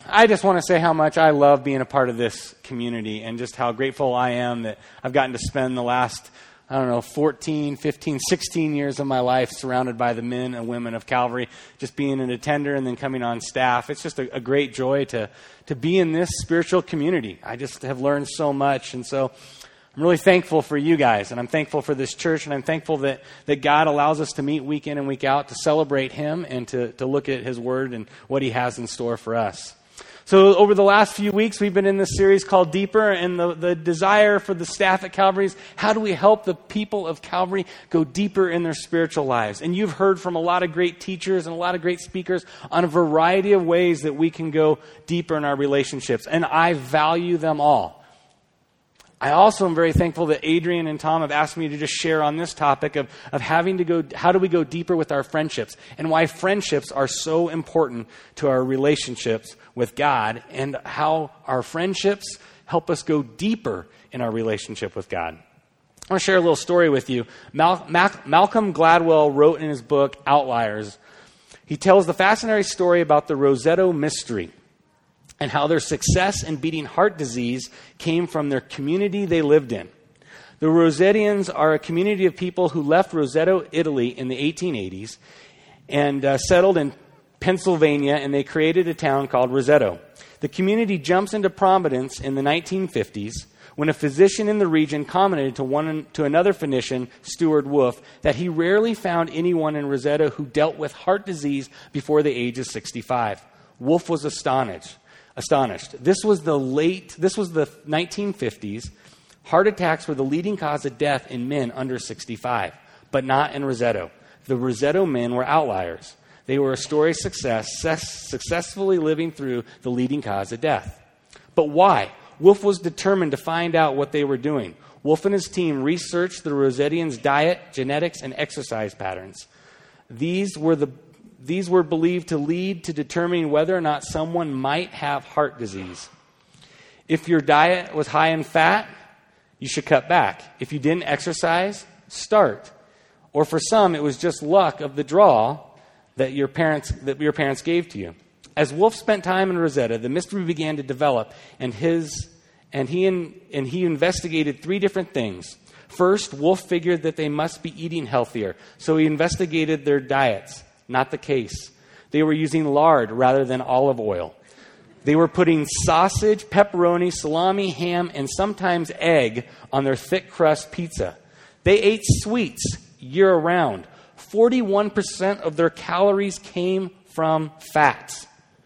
I just want to say how much I love being a part of this community and just how grateful I am that I've gotten to spend the last, 14, 15, 16 years of my life surrounded by the men and women of Calvary, just being an attender and then coming on staff. It's just a great joy to be in this spiritual community. I just have learned so much, and so I'm really thankful for you guys, and I'm thankful for this church, and I'm thankful that God allows us to meet week in and week out to celebrate Him and to look at His Word and what He has in store for us. So over the last few weeks, we've been in this series called Deeper, and the desire for the staff at Calvary is how do we help the people of Calvary go deeper in their spiritual lives? And you've heard from a lot of great teachers and a lot of great speakers on a variety of ways that we can go deeper in our relationships, and I value them all. I also am very thankful that Adrian and Tom have asked me to just share on this topic of having to go, how do we go deeper with our friendships, and why friendships are so important to our relationships with God, and how our friendships help us go deeper in our relationship with God. I want to share a little story with you. Malcolm Gladwell wrote in his book, Outliers, he tells the fascinating story about the Rosetto mystery, and how their success in beating heart disease came from their community they lived in. The Rosettians are a community of people who left Rosetto, Italy in the 1880s and settled in Pennsylvania, and they created a town called Rosetto. The community jumps into prominence in the 1950s when a physician in the region commented to another Phoenician, Stuart Wolf, that he rarely found anyone in Rosetto who dealt with heart disease before the age of 65. Wolf was astonished. This was the 1950s. Heart attacks were the leading cause of death in men under 65, but not in Rosetto. The Rosetto men were outliers. They were a story of success, successfully living through the leading cause of death. But why? Wolf was determined to find out what they were doing. Wolf and his team researched the Rosettians' diet, genetics, and exercise patterns. These were believed to lead to determining whether or not someone might have heart disease. If your diet was high in fat, you should cut back. If you didn't exercise, start. Or for some, it was just luck of the draw that your parents gave to you. As Wolf spent time in Rosetto, the mystery began to develop, and he investigated three different things. First, Wolf figured that they must be eating healthier, so he investigated their diets. Not the case. They were using lard rather than olive oil. They were putting sausage, pepperoni, salami, ham, and sometimes egg on their thick crust pizza. They ate sweets year-round. 41% of their calories came from fats.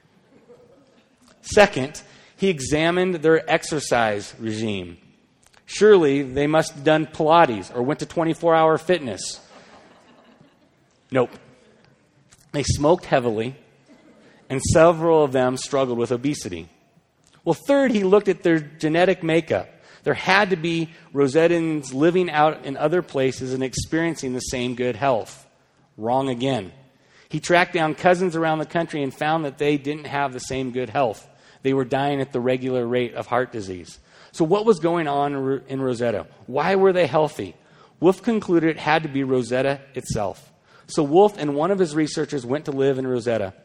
Second, he examined their exercise regime. Surely they must have done Pilates or went to 24-hour fitness. Nope. They smoked heavily, and several of them struggled with obesity. Well, third, he looked at their genetic makeup. There had to be Rosettans living out in other places and experiencing the same good health. Wrong again. He tracked down cousins around the country and found that they didn't have the same good health. They were dying at the regular rate of heart disease. So what was going on in Rosetto? Why were they healthy? Wolf concluded it had to be Rosetto itself. So Wolf and one of his researchers went to live in Rosetto,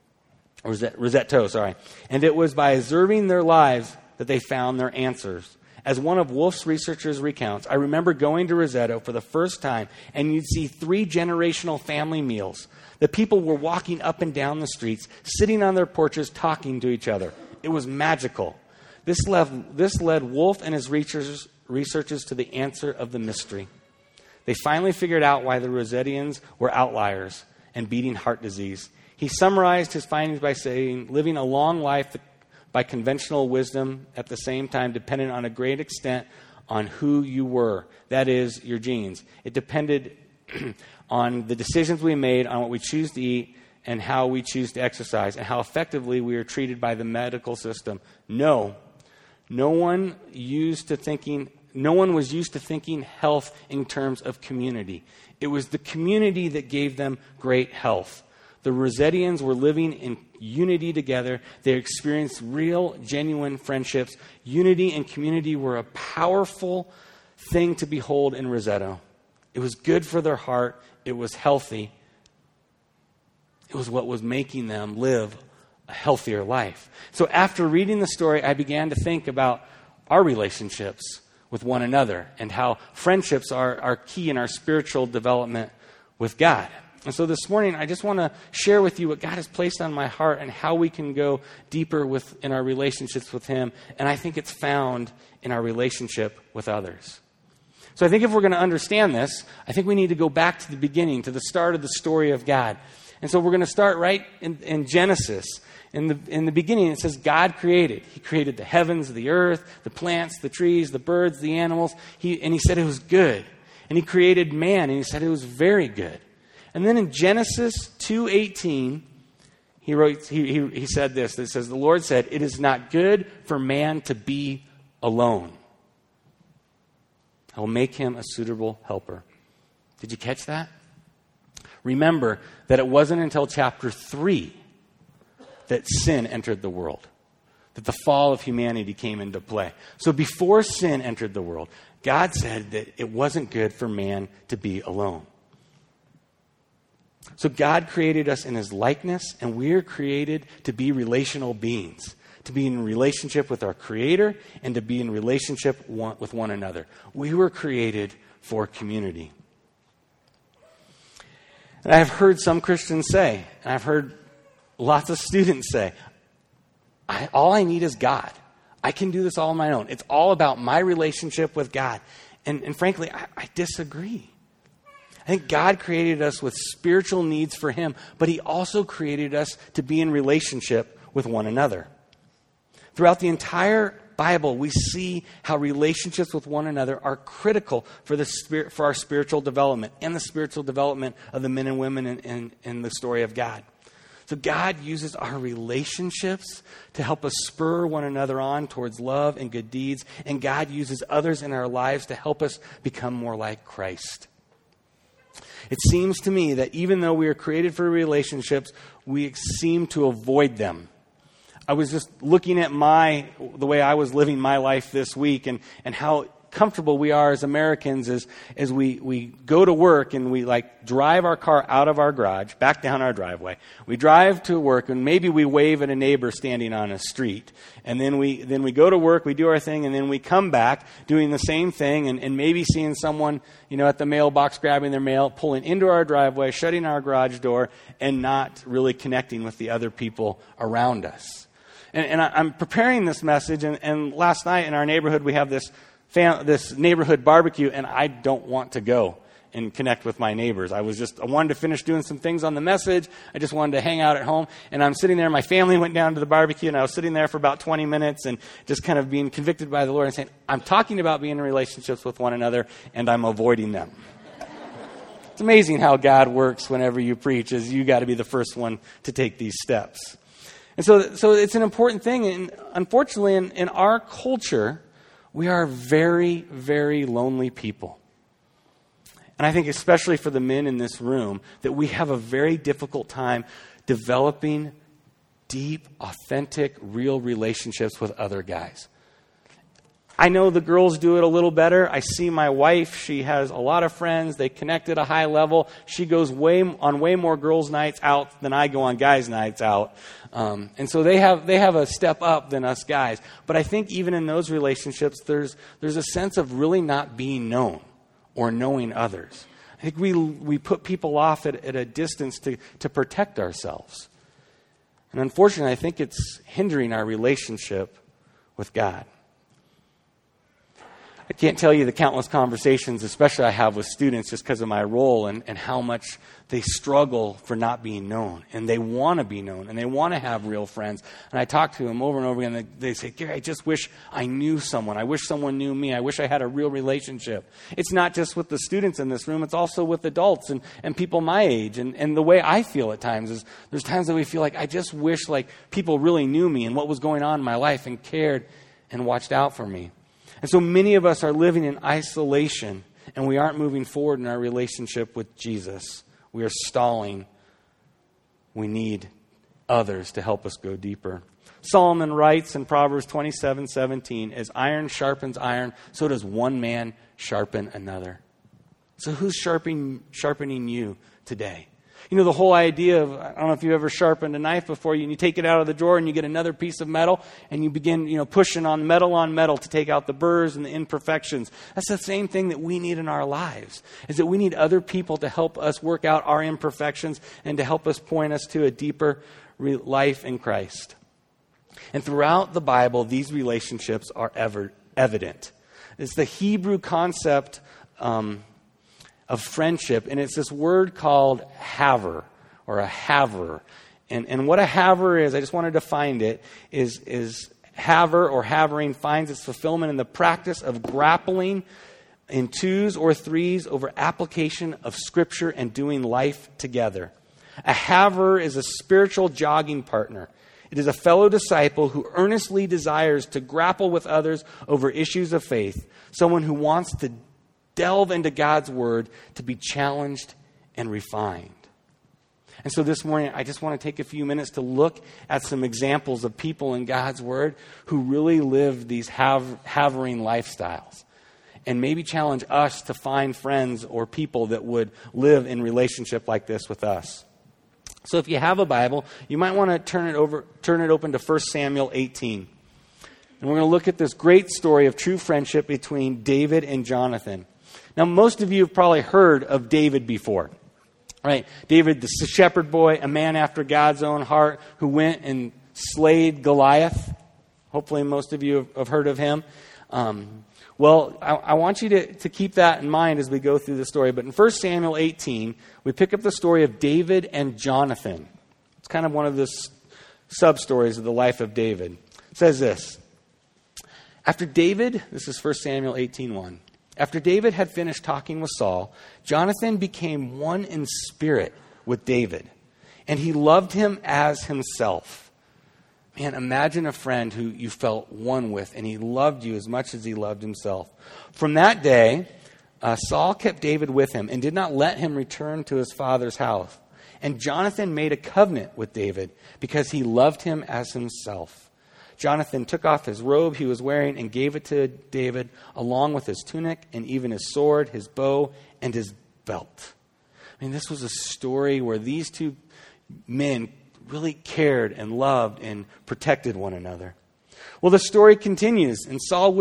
and it was by observing their lives that they found their answers. As one of Wolf's researchers recounts, I remember going to Rosetto for the first time, and you'd see 3 generational family meals. The people were walking up and down the streets, sitting on their porches, talking to each other. It was magical. This led Wolf and his researchers to the answer of the mystery. They finally figured out why the Rosettians were outliers and beating heart disease. He summarized his findings by saying, living a long life by conventional wisdom at the same time depended on a great extent on who you were. That is, your genes. It depended on the decisions we made, on what we choose to eat, and how we choose to exercise, and how effectively we are treated by the medical system. No one was used to thinking health in terms of community. It was the community that gave them great health. The Rosettians were living in unity together. They experienced real, genuine friendships. Unity and community were a powerful thing to behold in Rosetto. It was good for their heart. It was healthy. It was what was making them live a healthier life. So after reading the story, I began to think about our relationships with one another and how friendships are key in our spiritual development with God. And so this morning, I just want to share with you what God has placed on my heart and how we can go deeper in our relationships with Him. And I think it's found in our relationship with others. So I think if we're going to understand this, I think we need to go back to the beginning, to the start of the story of God. And so we're going to start right in Genesis. In the beginning, it says God created. He created the heavens, the earth, the plants, the trees, the birds, the animals. And He said it was good. And He created man, and He said it was very good. And then in Genesis 2:18, he said this. It says, the Lord said, "It is not good for man to be alone. I will make him a suitable helper." Did you catch that? Remember that it wasn't until chapter 3 that sin entered the world, that the fall of humanity came into play. So before sin entered the world, God said that it wasn't good for man to be alone. So God created us in His likeness, and we are created to be relational beings, to be in relationship with our Creator and to be in relationship with one another. We were created for community. And I've heard some Christians say, and I've heard lots of students say, all I need is God. I can do this all on my own. It's all about my relationship with God. And frankly, I disagree. I think God created us with spiritual needs for Him, but He also created us to be in relationship with one another. Throughout the entire Bible, we see how relationships with one another are critical for our spiritual development and the spiritual development of the men and women in the story of God. So God uses our relationships to help us spur one another on towards love and good deeds, and God uses others in our lives to help us become more like Christ. It seems to me that even though we are created for relationships, we seem to avoid them. I was just looking at the way I was living my life this week and how comfortable we are as Americans as we go to work and we drive our car out of our garage, back down our driveway. We drive to work and maybe we wave at a neighbor standing on a street. And then we go to work, we do our thing, and then we come back doing the same thing and maybe seeing someone, at the mailbox grabbing their mail, pulling into our driveway, shutting our garage door, and not really connecting with the other people around us. And I'm preparing this message, and last night in our neighborhood we have this neighborhood barbecue, and I don't want to go and connect with my neighbors. I wanted to finish doing some things on the message. I just wanted to hang out at home, and I'm sitting there. My family went down to the barbecue, and I was sitting there for about 20 minutes and just kind of being convicted by the Lord and saying, I'm talking about being in relationships with one another, and I'm avoiding them. It's amazing how God works whenever you preach, as you got to be the first one to take these steps. And so it's an important thing, and unfortunately in our culture, we are very, very lonely people. And I think especially for the men in this room, that we have a very difficult time developing deep, authentic, real relationships with other guys. I know the girls do it a little better. I see my wife. She has a lot of friends. They connect at a high level. She goes on way more girls' nights out than I go on guys' nights out. And so they have a step up than us guys. But I think even in those relationships, there's a sense of really not being known or knowing others. I think we put people off at a distance to protect ourselves. And unfortunately, I think it's hindering our relationship with God. I can't tell you the countless conversations, especially I have with students just because of my role and how much they struggle for not being known. And they want to be known and they want to have real friends. And I talk to them over and over again. And they say, Gary, I just wish I knew someone. I wish someone knew me. I wish I had a real relationship. It's not just with the students in this room. It's also with adults and people my age. And the way I feel at times is there's times that we feel like I just wish people really knew me and what was going on in my life and cared and watched out for me. And so many of us are living in isolation, and we aren't moving forward in our relationship with Jesus. We are stalling. We need others to help us go deeper. Solomon writes in Proverbs 27:17, as iron sharpens iron, so does one man sharpen another. So who's sharpening you today? You know, the whole idea of, I don't know if you've ever sharpened a knife before, and you take it out of the drawer and you get another piece of metal, and you begin, pushing on metal to take out the burrs and the imperfections. That's the same thing that we need in our lives, is that we need other people to help us work out our imperfections and to help us point us to a deeper life in Christ. And throughout the Bible, these relationships are evident. It's the Hebrew concept of friendship, and it's this word called haver, or a haver. And what a haver is, I just wanted to find it, is haver or havering finds its fulfillment in the practice of grappling in twos or threes over application of Scripture and doing life together. A haver is a spiritual jogging partner. It is a fellow disciple who earnestly desires to grapple with others over issues of faith, someone who wants to delve into God's Word to be challenged and refined. And so this morning, I just want to take a few minutes to look at some examples of people in God's Word who really live these havering lifestyles, and maybe challenge us to find friends or people that would live in relationship like this with us. So if you have a Bible, you might want to turn it open to 1 Samuel 18. And we're going to look at this great story of true friendship between David and Jonathan. Now, most of you have probably heard of David before, right? David, the shepherd boy, a man after God's own heart, who went and slayed Goliath. Hopefully most of you have heard of him. Well, I want you to keep that in mind as we go through the story. But in 1 Samuel 18, we pick up the story of David and Jonathan. It's kind of one of the sub-stories of the life of David. It says this. After David, this is 1 Samuel 18:1. After David had finished talking with Saul, Jonathan became one in spirit with David, and he loved him as himself. Man, imagine a friend who you felt one with, and he loved you as much as he loved himself. From that day, Saul kept David with him and did not let him return to his father's house. And Jonathan made a covenant with David because he loved him as himself. Jonathan took off his robe he was wearing and gave it to David, along with his tunic and even his sword, his bow, and his belt. I mean, this was a story where these two men really cared and loved and protected one another. Well, the story continues, and Saul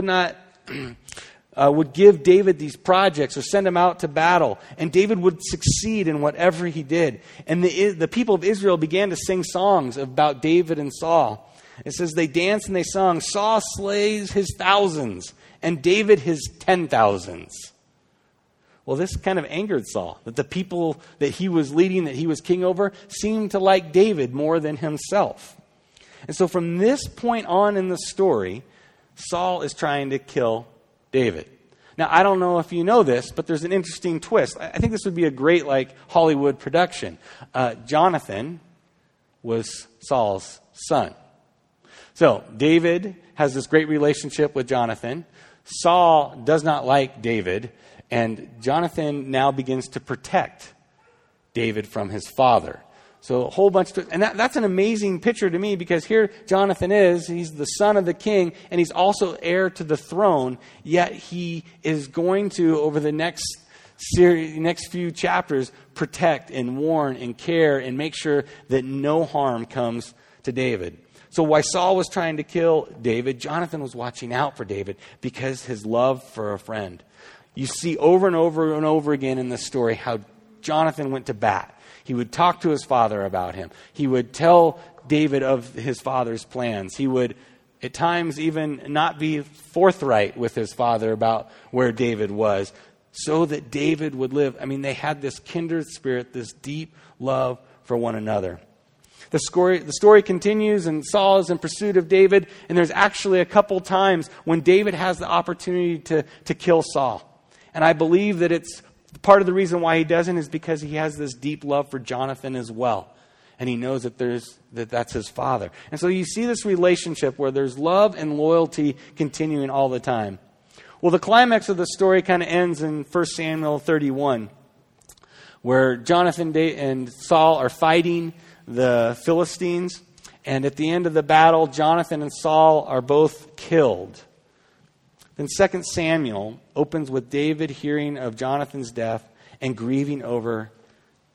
would give David these projects or send him out to battle, and David would succeed in whatever he did. And the people of Israel began to sing songs about David and Saul. It says they danced and they sung, Saul slays his thousands and David his 10,000s. Well, this kind of angered Saul, that the people that he was leading, that he was king over, seemed to like David more than himself. And so from this point on in the story, Saul is trying to kill David. Now, I don't know if you know this, but there's an interesting twist. I think this would be a great Hollywood production. Jonathan was Saul's son. So David has this great relationship with Jonathan. Saul does not like David, and Jonathan now begins to protect David from his father. So a whole bunch and that's an amazing picture to me, because here Jonathan he's the son of the king, and he's also heir to the throne, yet he is going to, over the next few chapters, protect and warn and care and make sure that no harm comes to David. So while Saul was trying to kill David, Jonathan was watching out for David because his love for a friend. You see over and over and over again in this story how Jonathan went to bat. He would talk to his father about him. He would tell David of his father's plans. He would, at times, even not be forthright with his father about where David was, so that David would live. I mean, they had this kindred spirit, this deep love for one another. The story continues, and Saul is in pursuit of David, and there's actually a couple times when David has the opportunity to kill Saul. And I believe that it's part of the reason why he doesn't is because he has this deep love for Jonathan as well. And he knows that that's his father. And so you see this relationship where there's love and loyalty continuing all the time. Well, the climax of the story kind of ends in 1 Samuel 31, where Jonathan and Saul are fighting the Philistines, and at the end of the battle, Jonathan and Saul are both killed. Then 2 Samuel opens with David hearing of Jonathan's death and grieving over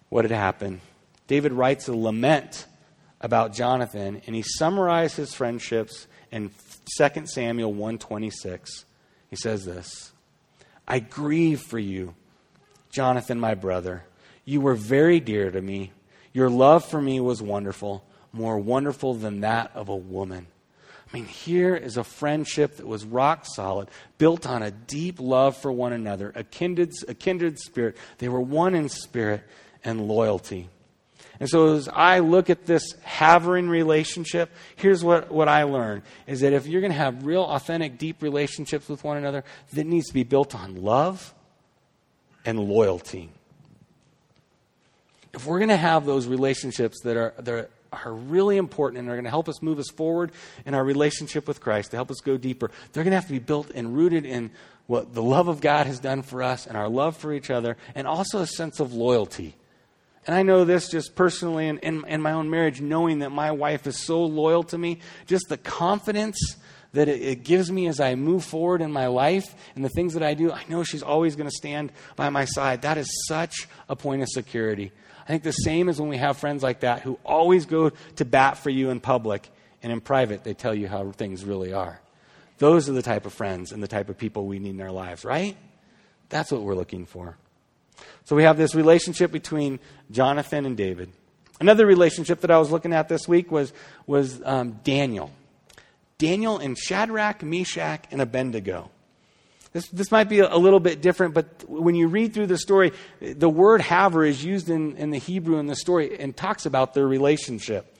what had happened. David writes a lament about Jonathan, and he summarized his friendships in 2 Samuel 1:26. He says this, "I grieve for you, Jonathan, my brother. You were very dear to me. Your love for me was wonderful, more wonderful than that of a woman." I mean, here is a friendship that was rock solid, built on a deep love for one another, a kindred spirit. They were one in spirit and loyalty. And so as I look at this havering relationship, here's what I learned, is that if you're going to have real, authentic, deep relationships with one another, that needs to be built on love and loyalty. If we're going to have those relationships that are really important and are going to help us move us forward in our relationship with Christ, to help us go deeper, they're going to have to be built and rooted in what the love of God has done for us and our love for each other, and also a sense of loyalty. And I know this just personally in my own marriage, knowing that my wife is so loyal to me, just the confidence that it gives me as I move forward in my life and the things that I do. I know she's always going to stand by my side. That is such a point of security. I think the same is when we have friends like that who always go to bat for you in public, and in private they tell you how things really are. Those are the type of friends and the type of people we need in our lives, right? That's what we're looking for. So we have this relationship between Jonathan and David. Another relationship that I was looking at this week was Daniel. Daniel and Shadrach, Meshach, and Abednego. This might be a little bit different, but when you read through the story, the word haver is used in the Hebrew in the story and talks about their relationship.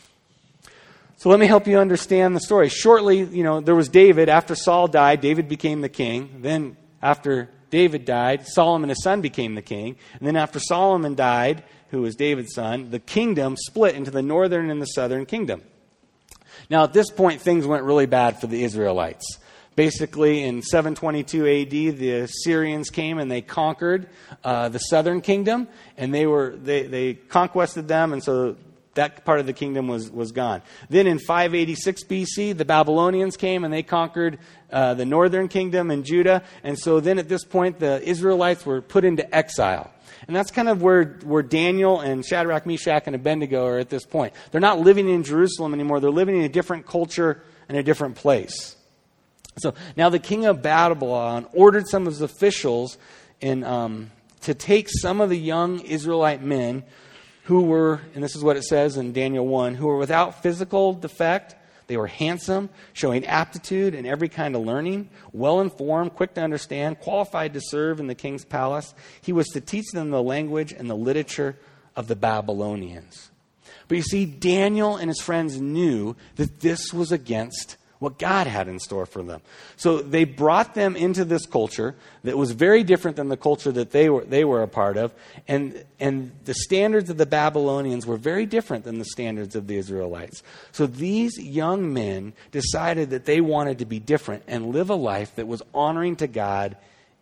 So let me help you understand the story. Shortly, there was David. After Saul died, David became the king. Then after David died, Solomon, his son, became the king. And then after Solomon died, who was David's son, the kingdom split into the northern and the southern kingdom. Now, at this point, things went really bad for the Israelites. Basically, in 722 A.D., the Assyrians came and they conquered the southern kingdom, and they conquested them, and so that part of the kingdom was gone. Then in 586 B.C., the Babylonians came and they conquered the northern kingdom and Judah, and so then at this point, the Israelites were put into exile. And that's kind of where Daniel and Shadrach, Meshach, and Abednego are at this point. They're not living in Jerusalem anymore. They're living in a different culture and a different place. So now the king of Babylon ordered some of his officials to take some of the young Israelite men who were, and this is what it says in Daniel 1, who were without physical defect. They were handsome, showing aptitude in every kind of learning, well-informed, quick to understand, qualified to serve in the king's palace. He was to teach them the language and the literature of the Babylonians. But you see, Daniel and his friends knew that this was against what God had in store for them. So they brought them into this culture that was very different than the culture that they were a part of. And the standards of the Babylonians were very different than the standards of the Israelites. So these young men decided that they wanted to be different and live a life that was honoring to God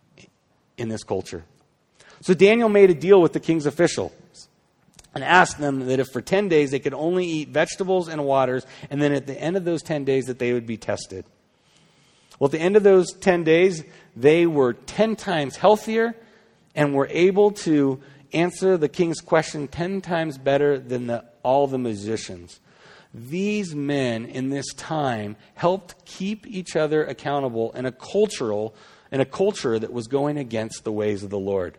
in this culture. So Daniel made a deal with the king's officials and asked them that if for 10 days they could only eat vegetables and waters, and then at the end of those 10 days that they would be tested. Well, at the end of those 10 days, they were 10 times healthier and were able to answer the king's question 10 times better than all the musicians. These men in this time helped keep each other accountable in a culture that was going against the ways of the Lord.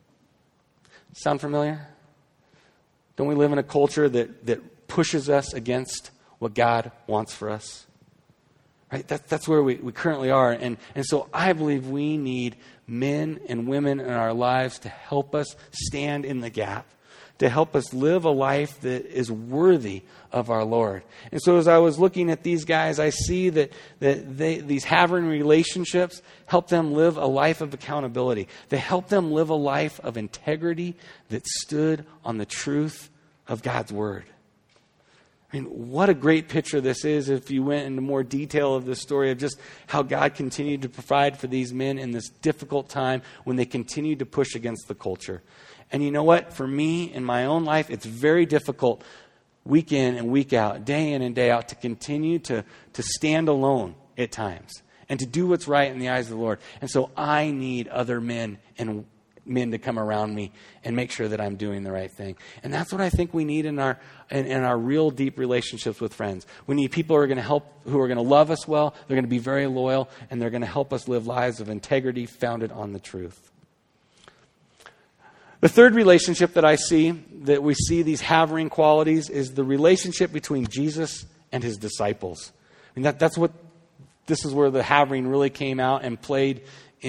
Sound familiar? Don't we live in a culture that pushes us against what God wants for us? Right? That's where we currently are. And so I believe we need men and women in our lives to help us stand in the gap, to help us live a life that is worthy of our Lord. And so as I was looking at these guys, I see that these having relationships help them live a life of accountability. They help them live a life of integrity that stood on the truth of God's Word. I mean, what a great picture this is if you went into more detail of this story of just how God continued to provide for these men in this difficult time when they continued to push against the culture. And you know what? For me, in my own life, it's very difficult week in and week out, day in and day out, to continue to stand alone at times and to do what's right in the eyes of the Lord. And so I need other men and men to come around me and make sure that I'm doing the right thing. And that's what I think we need in our real deep relationships with friends. We need people who are going to love us well, they're going to be very loyal, and they're going to help us live lives of integrity founded on the truth. The third relationship that we see these havering qualities is the relationship between Jesus and his disciples. I mean, this is where the havering really came out and played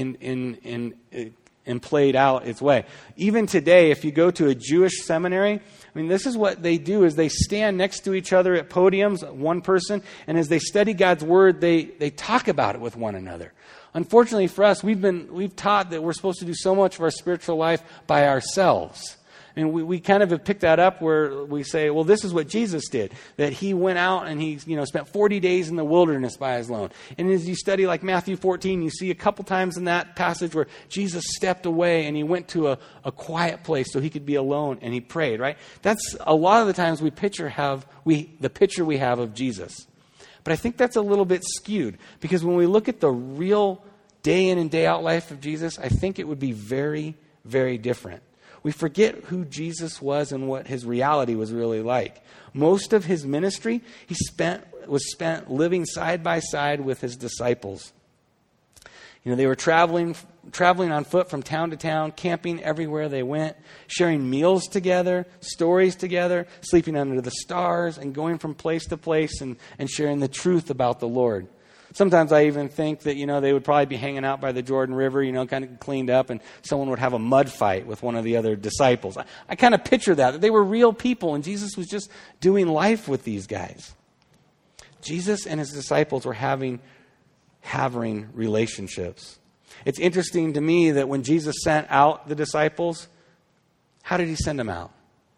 played out its way. Even today, if you go to a Jewish seminary, I mean, this is what they do: is they stand next to each other at podiums, one person, and as they study God's word, they talk about it with one another. Unfortunately for us, we've taught that we're supposed to do so much of our spiritual life by ourselves. And we kind of have picked that up where we say, well, this is what Jesus did. That he went out and he spent 40 days in the wilderness by his own. And as you study like Matthew 14, you see a couple times in that passage where Jesus stepped away and he went to a quiet place so he could be alone and he prayed, right? That's a lot of the times the picture we have of Jesus. But I think that's a little bit skewed, because when we look at the real day in and day out life of Jesus, I think it would be very, very different. We forget who Jesus was and what his reality was really like. Most of his ministry was spent living side by side with his disciples. They were traveling on foot from town to town, camping everywhere they went, sharing meals together, stories together, sleeping under the stars, and going from place to place and sharing the truth about the Lord. Sometimes I even think that, they would probably be hanging out by the Jordan River, kind of cleaned up, and someone would have a mud fight with one of the other disciples. I kind of picture that they were real people, and Jesus was just doing life with these guys. Jesus and his disciples were having relationships. It's interesting to me that when Jesus sent out the disciples, how did he send them out?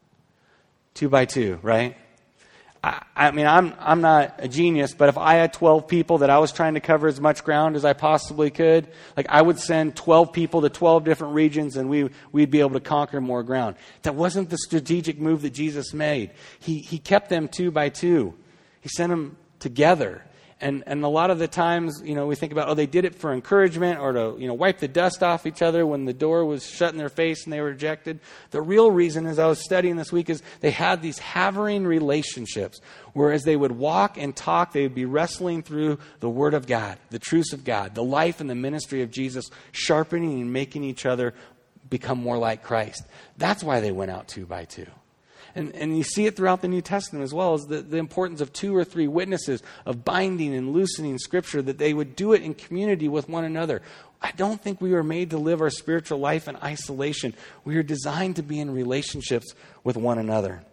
2 by 2, right? I mean, I'm not a genius, but if I had 12 people that I was trying to cover as much ground as I possibly could, I would send 12 people to 12 different regions and we'd be able to conquer more ground. That wasn't the strategic move that Jesus made. He kept them 2 by 2. He sent them together. And a lot of the times, we think about, they did it for encouragement or to, wipe the dust off each other when the door was shut in their face and they were rejected. The real reason, as I was studying this week, is they had these havering relationships, whereas they would walk and talk, they would be wrestling through the Word of God, the truths of God, the life and the ministry of Jesus, sharpening and making each other become more like Christ. That's why they went out 2 by 2. And you see it throughout the New Testament as well, as the importance of 2 or 3 witnesses, of binding and loosening Scripture, that they would do it in community with one another. I don't think we were made to live our spiritual life in isolation. We are designed to be in relationships with one another.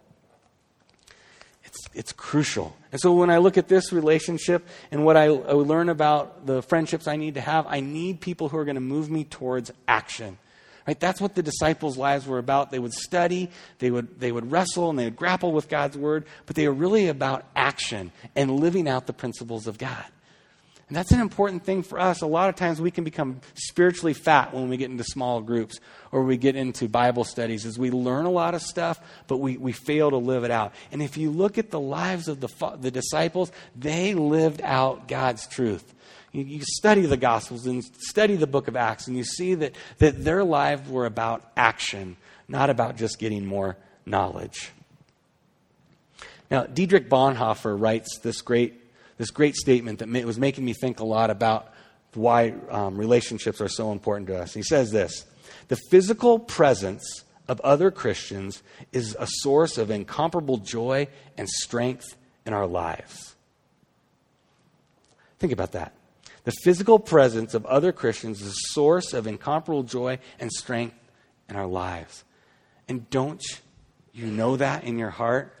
It's crucial. And so when I look at this relationship and what I learn about the friendships I need to have, I need people who are going to move me towards action. Right? That's what the disciples' lives were about. They would study, they would wrestle, and they would grapple with God's word, but they were really about action and living out the principles of God. And that's an important thing for us. A lot of times we can become spiritually fat when we get into small groups or we get into Bible studies, as we learn a lot of stuff, but we fail to live it out. And if you look at the lives of the disciples, they lived out God's truth. You study the Gospels and study the book of Acts, and you see that their lives were about action, not about just getting more knowledge. Now, Dietrich Bonhoeffer writes this great statement that was making me think a lot about why relationships are so important to us. He says this: the physical presence of other Christians is a source of incomparable joy and strength in our lives. Think about that. The physical presence of other Christians is a source of incomparable joy and strength in our lives. And don't you know that in your heart?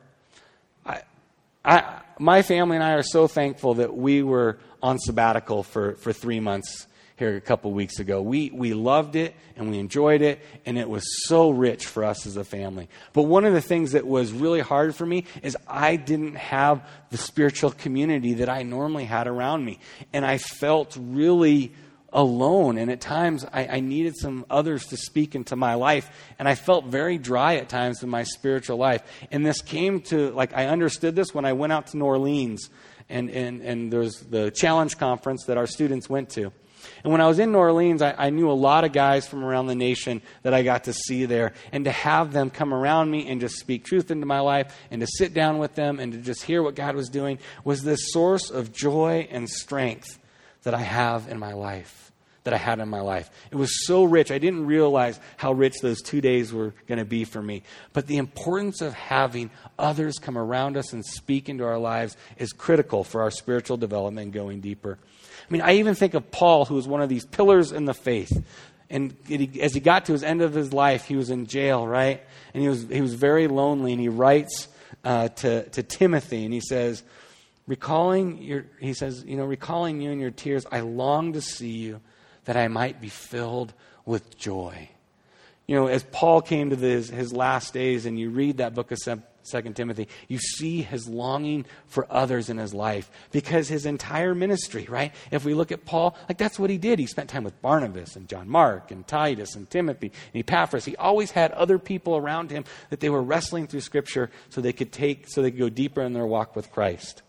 My family and I are so thankful that we were on sabbatical for 3 months here a couple weeks ago. We loved it and we enjoyed it, and it was so rich for us as a family. But one of the things that was really hard for me is I didn't have the spiritual community that I normally had around me. And I felt really alone, and at times I needed some others to speak into my life, and I felt very dry at times in my spiritual life. And this came to, I understood this when I went out to New Orleans, and there's the Challenge conference that our students went to. And when I was in New Orleans, I knew a lot of guys from around the nation that I got to see there. And to have them come around me and just speak truth into my life and to sit down with them and to just hear what God was doing was this source of joy and strength that I have in my life, that I had in my life. It was so rich. I didn't realize how rich those 2 days were going to be for me. But the importance of having others come around us and speak into our lives is critical for our spiritual development and going deeper. I mean, I even think of Paul, who was one of these pillars in the faith. And as he got to his end of his life, he was in jail, right? And he was very lonely. And he writes to Timothy, and he says, recalling you in your tears, I long to see you, that I might be filled with joy. You know, as Paul came to his last days, and you read that book of 2 Timothy, you see his longing for others in his life, because his entire ministry, right? If we look at Paul, like that's what he did. He spent time with Barnabas and John Mark and Titus and Timothy and Epaphras. He always had other people around him that they were wrestling through Scripture so they could go deeper in their walk with Christ.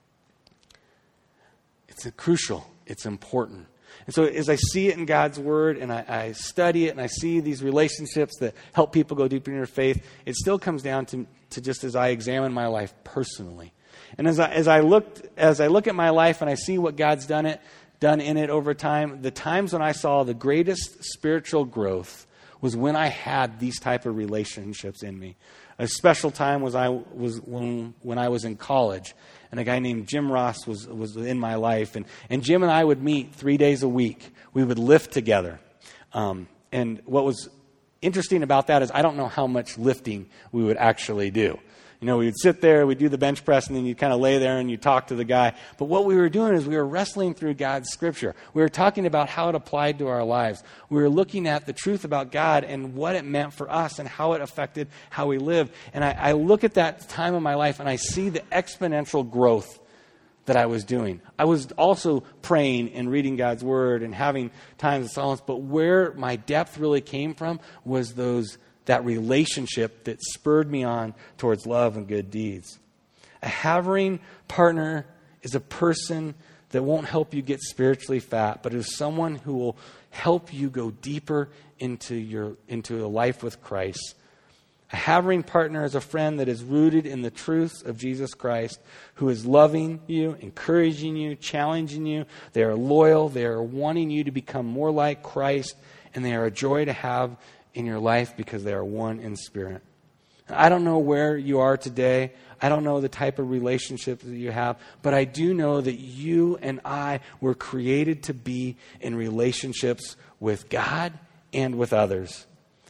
It's crucial. It's important. And so as I see it in God's Word and I study it and I see these relationships that help people go deeper in their faith, it still comes down to just as I examine my life personally. And as I look at my life and I see what God's done in it over time, the times when I saw the greatest spiritual growth was when I had these type of relationships in me. A special time was when I was in college, and a guy named Jim Ross was in my life, and Jim and I would meet 3 days a week. We would lift together, and what was interesting about that is I don't know how much lifting we would actually do. You know, we would sit there, we'd do the bench press, and then you'd kind of lay there and you'd talk to the guy. But what we were doing is we were wrestling through God's Scripture. We were talking about how it applied to our lives. We were looking at the truth about God and what it meant for us and how it affected how we live. And I look at that time of my life and I see the exponential growth that I was doing. I was also praying and reading God's Word and having times of silence. But where my depth really came from was that relationship that spurred me on towards love and good deeds. A havering partner is a person that won't help you get spiritually fat, but is someone who will help you go deeper into a life with Christ. A havering partner is a friend that is rooted in the truths of Jesus Christ, who is loving you, encouraging you, challenging you. They are loyal. They are wanting you to become more like Christ, and they are a joy to have in your life because they are one in spirit. I don't know where you are today. I don't know the type of relationships that you have, but I do know that you and I were created to be in relationships with God and with others.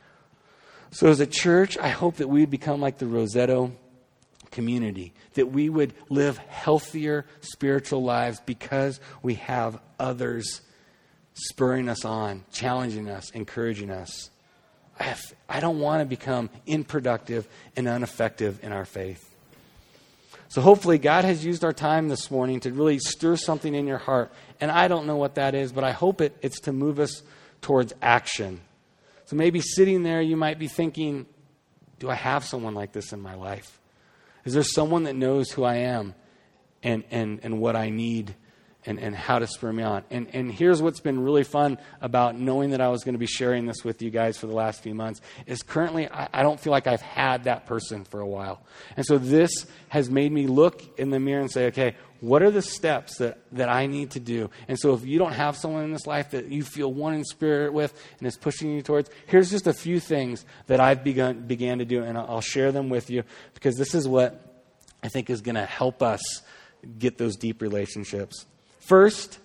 So as a church, I hope that we become like the Roseto community, that we would live healthier spiritual lives because we have others spurring us on, challenging us, encouraging us. I don't want to become unproductive and ineffective in our faith. So hopefully God has used our time this morning to really stir something in your heart. And I don't know what that is, but I hope it's to move us towards action. So maybe sitting there, you might be thinking, do I have someone like this in my life? Is there someone that knows who I am and what I need and how to spur me on? And here's what's been really fun about knowing that I was going to be sharing this with you guys for the last few months is currently I don't feel like I've had that person for a while. And so this has made me look in the mirror and say, okay, what are the steps that I need to do? And so if you don't have someone in this life that you feel one in spirit with and is pushing you towards, here's just a few things that I've began to do, and I'll share them with you because this is what I think is going to help us get those deep relationships. First,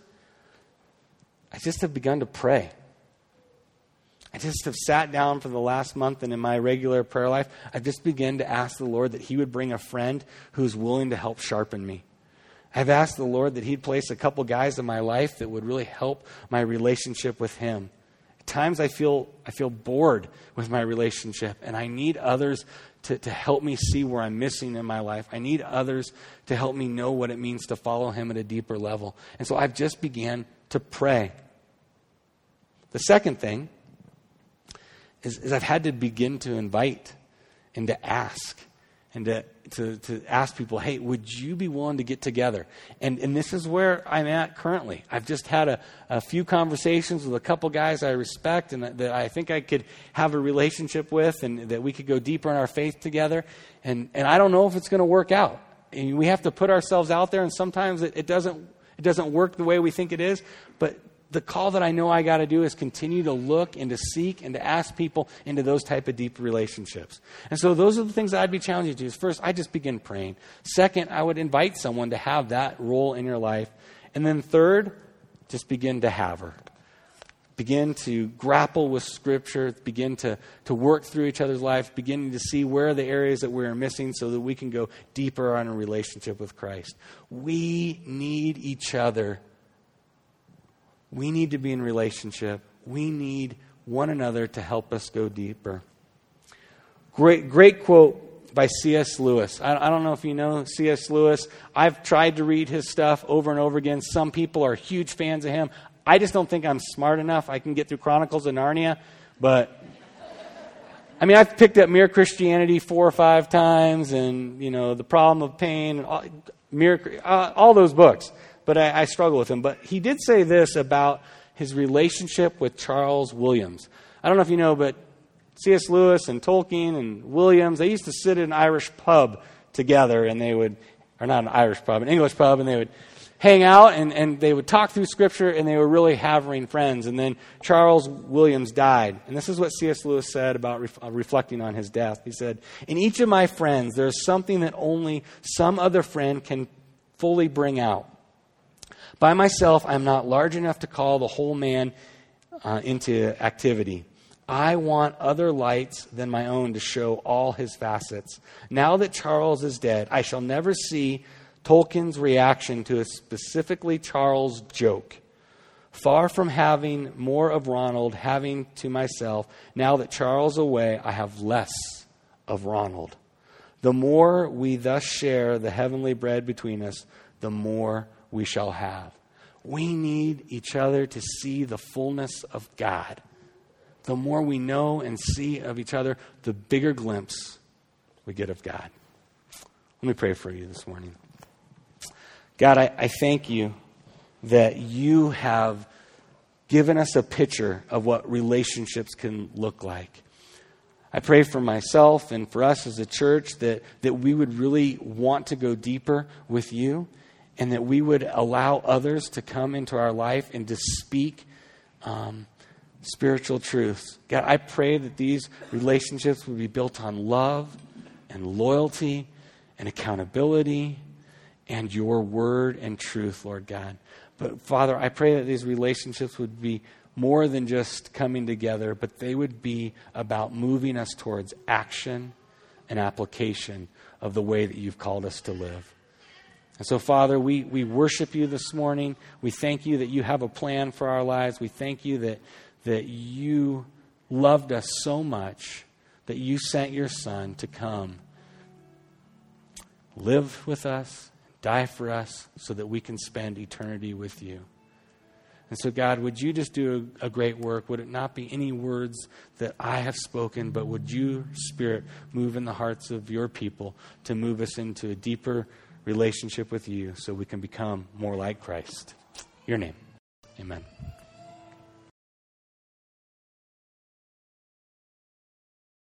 I just have begun to pray. I just have sat down for the last month, and in my regular prayer life, I've just begun to ask the Lord that He would bring a friend who's willing to help sharpen me. I've asked the Lord that He'd place a couple guys in my life that would really help my relationship with Him. At times I feel bored with my relationship, and I need others to help me see where I'm missing in my life. I need others to help me know what it means to follow Him at a deeper level. And so I've just began to pray. The second thing is I've had to begin to invite and to ask and to ask people, hey, would you be willing to get together? And this is where I'm at currently. I've just had a few conversations with a couple guys I respect and that I think I could have a relationship with, and that we could go deeper in our faith together. And I don't know if it's going to work out. And we have to put ourselves out there, and sometimes it doesn't work the way we think it is. But the call that I know I got to do is continue to look and to seek and to ask people into those type of deep relationships. And so those are the things that I'd be challenging you to. Is first, I just begin praying. Second, I would invite someone to have that role in your life. And then third, just begin to have her. Begin to grapple with Scripture. Begin to work through each other's lives. Beginning to see where are the areas that we're missing so that we can go deeper on a relationship with Christ. We need each other. We need to be in relationship. We need one another to help us go deeper. Great quote by C.S. Lewis. I don't know if you know C.S. Lewis. I've tried to read his stuff over and over again. Some people are huge fans of him. I just don't think I'm smart enough. I can get through Chronicles of Narnia, but I mean, I've picked up Mere Christianity 4 or 5 times, and The Problem of Pain, all those books. But I struggle with him. But he did say this about his relationship with Charles Williams. I don't know if you know, but C.S. Lewis and Tolkien and Williams, they used to sit in an Irish pub together, and they would, or not an Irish pub, an English pub, and they would hang out, and they would talk through Scripture, and they were really havering friends. And then Charles Williams died. And this is what C.S. Lewis said about reflecting on his death. He said, "In each of my friends, there is something that only some other friend can fully bring out. By myself, I'm not large enough to call the whole man into activity. I want other lights than my own to show all his facets. Now that Charles is dead, I shall never see Tolkien's reaction to a specifically Charles joke. Far from having more of Ronald, having to myself, now that Charles is away, I have less of Ronald. The more we thus share the heavenly bread between us, the more we shall have." We need each other to see the fullness of God. The more we know and see of each other, the bigger glimpse we get of God. Let me pray for you this morning. God, I thank you that you have given us a picture of what relationships can look like. I pray for myself and for us as a church that we would really want to go deeper with you, and that we would allow others to come into our life and to speak spiritual truths. God, I pray that these relationships would be built on love and loyalty and accountability and your word and truth, Lord God. But Father, I pray that these relationships would be more than just coming together, but they would be about moving us towards action and application of the way that you've called us to live. And so, Father, we worship you this morning. We thank you that you have a plan for our lives. We thank you that you loved us so much that you sent your Son to come live with us, die for us, so that we can spend eternity with you. And so, God, would you just do a great work? Would it not be any words that I have spoken, but would you, Spirit, move in the hearts of your people to move us into a deeper relationship with you so we can become more like Christ? Your name. Amen.